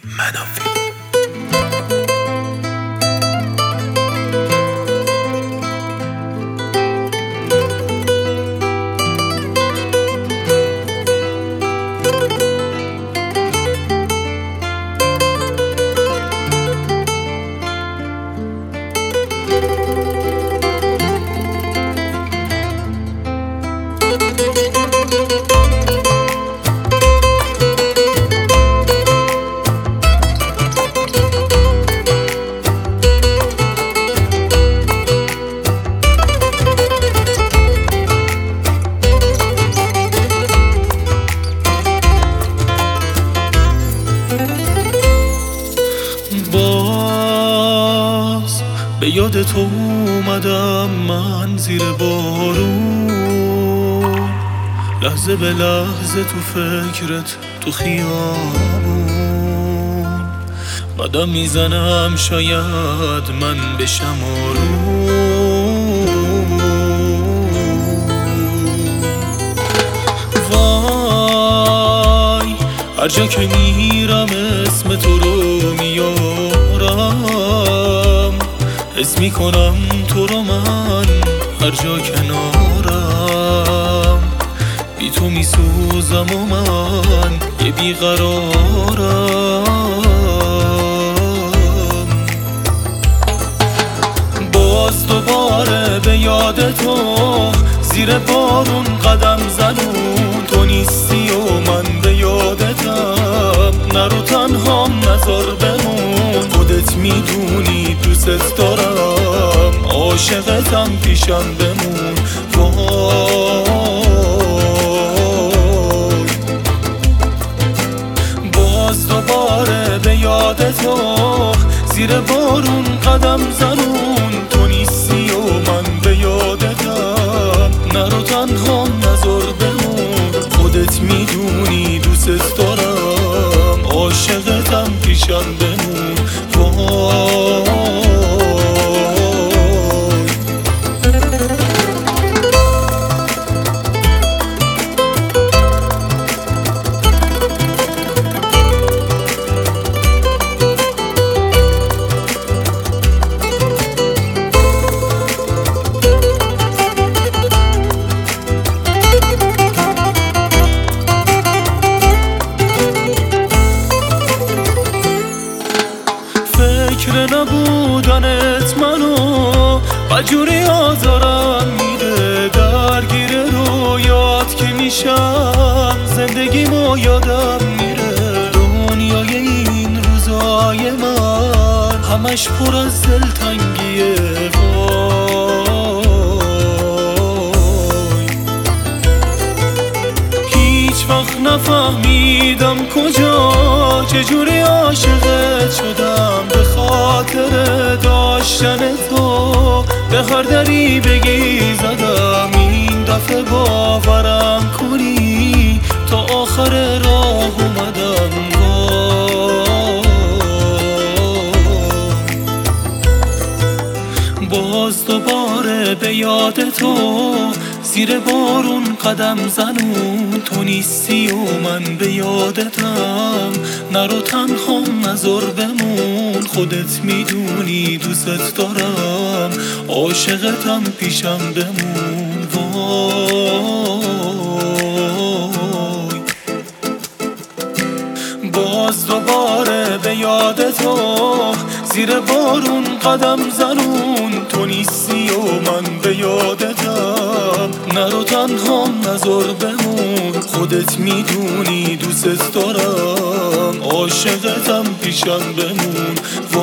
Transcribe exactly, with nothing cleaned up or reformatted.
منافی. باز به یاد تو اومدم من زیر بارون، لحظه به لحظه تو فکرت تو خیابون. قدم میزنم شاید من بشم آروم. وای هر جا که میرم اسم تو رو میارم، حس میکنم تو رو من هر جا کنارم. بی تو میسوزم و من یه بیقرارم. باز دوباره به یاد تو زیر بارون قدم زنون. تو نیستی و من به یادتم، نرو تنهام نذار بمون. خودت میدونی دوست دارم، عاشقتم پیشم بمون. وای باز دوباره به یاد تو زیر بارون قدم زنون. تو نیستی و من به یادتم، نرو تنهام نذار بمون. خودت میدونی دوست دارم، عاشقتم پیشم بمون. وای فکر نبودنت منو بجوری آزارم میده. درگیر رویات که میشم زندگیمو یادم میره. دنیای این روزای من همش پر از دلتنگیه. وای هیچ وقت نفهمیدم کجا چجوری عاشقت شدم. به خاطر داشتن تو به هر دری بگی زدم. این دفعه باورم کنی تا آخر راه اومدم. باز دوباره به یاد تو زیر بارون قدم زنون. تو نیستی و من به یادتم، نرو تنهام نذار بمون. خودت میدونی دوست دارم، عاشقتم پیشم بمون. وای باز دوباره به یاد تو زیر بارون قدم زنون. تو نیستی و من به یادتم، نرو تنهام نذار بمون. خودت میدونی دوست دارم، عاشقتم پیشم بمون.